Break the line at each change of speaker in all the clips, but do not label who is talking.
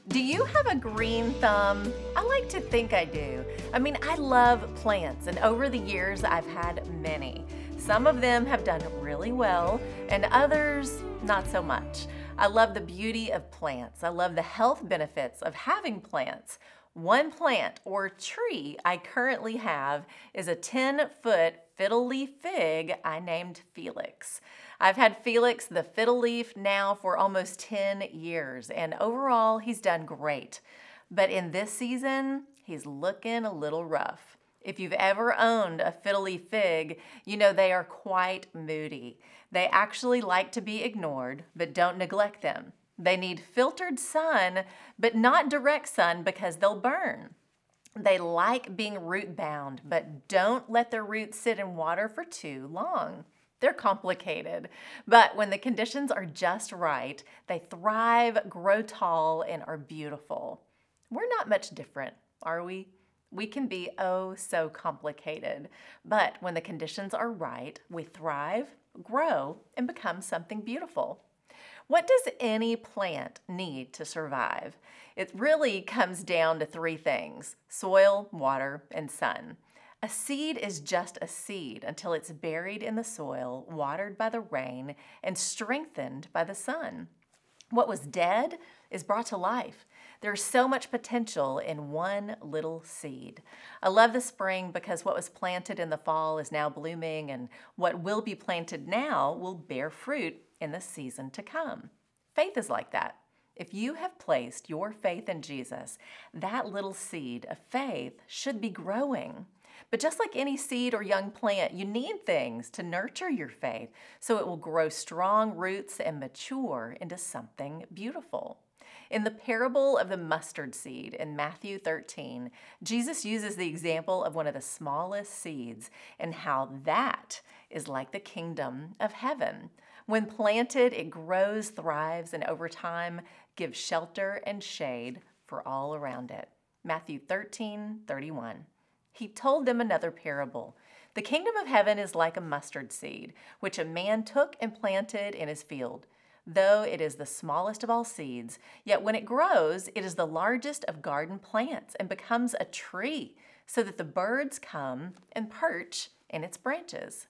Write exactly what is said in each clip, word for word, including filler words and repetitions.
Do you have a green thumb? I like to think I do. I mean, I love plants, and over the years, I've had many. Some of them have done really well, and others, not so much. I love the beauty of plants. I love the health benefits of having plants. One plant or tree I currently have is a ten-foot fiddle leaf fig I named Felix. I've had Felix the fiddle leaf now for almost ten years, and overall he's done great. But in this season, he's looking a little rough. If you've ever owned a fiddle leaf fig, you know they are quite moody. They actually like to be ignored, but don't neglect them. They need filtered sun, but not direct sun because they'll burn. They like being root bound, but don't let their roots sit in water for too long. They're complicated, but when the conditions are just right, they thrive, grow tall, and are beautiful. We're not much different, are we? We can be oh so complicated, but when the conditions are right, we thrive, grow, and become something beautiful. What does any plant need to survive? It really comes down to three things: soil, water, and sun. A seed is just a seed until it's buried in the soil, watered by the rain, and strengthened by the sun. What was dead is brought to life. There's so much potential in one little seed. I love the spring because what was planted in the fall is now blooming, and what will be planted now will bear fruit in the season to come. Faith is like that. If you have placed your faith in Jesus, that little seed of faith should be growing. But just like any seed or young plant, you need things to nurture your faith so it will grow strong roots and mature into something beautiful. In the parable of the mustard seed in Matthew thirteen, Jesus uses the example of one of the smallest seeds and how that is like the kingdom of heaven. When planted, it grows, thrives, and over time gives shelter and shade for all around it. Matthew thirteen thirty-one. He told them another parable. The kingdom of heaven is like a mustard seed, which a man took and planted in his field. Though it is the smallest of all seeds, yet when it grows, it is the largest of garden plants and becomes a tree, so that the birds come and perch in its branches.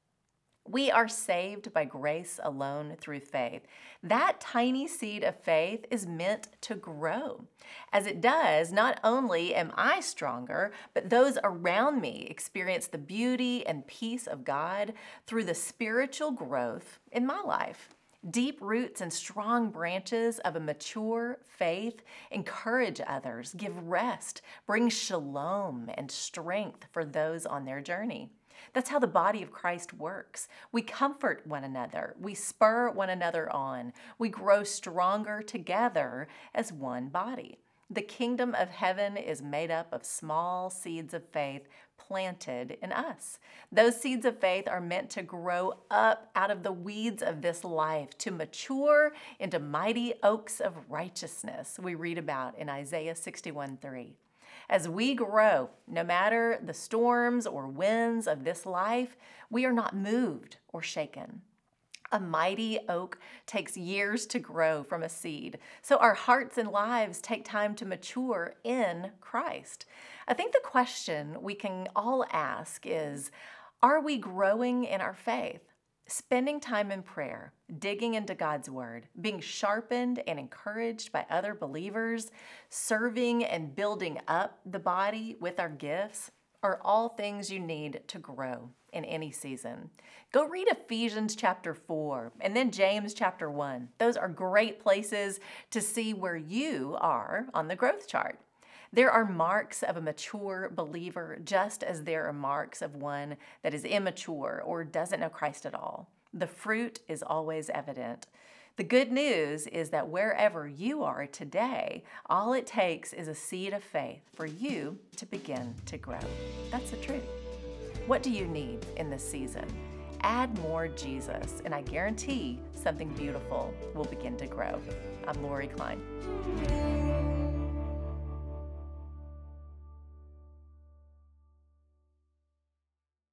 We are saved by grace alone through faith. That tiny seed of faith is meant to grow. As it does, not only am I stronger, but those around me experience the beauty and peace of God through the spiritual growth in my life. Deep roots and strong branches of a mature faith encourage others, give rest, bring shalom and strength for those on their journey. That's how the body of Christ works. We comfort one another. We spur one another on. We grow stronger together as one body. The kingdom of heaven is made up of small seeds of faith planted in us. Those seeds of faith are meant to grow up out of the weeds of this life, to mature into mighty oaks of righteousness, we read about in Isaiah sixty-one three. As we grow, no matter the storms or winds of this life, we are not moved or shaken. A mighty oak takes years to grow from a seed, so our hearts and lives take time to mature in Christ. I think the question we can all ask is, are we growing in our faith? Spending time in prayer, digging into God's word, being sharpened and encouraged by other believers, serving and building up the body with our gifts are all things you need to grow in any season. Go read Ephesians chapter four and then James chapter one. Those are great places to see where you are on the growth chart. There are marks of a mature believer just as there are marks of one that is immature or doesn't know Christ at all. The fruit is always evident. The good news is that wherever you are today, all it takes is a seed of faith for you to begin to grow. That's the truth. What do you need in this season? Add more Jesus, and I guarantee something beautiful will begin to grow. I'm Lori Klein.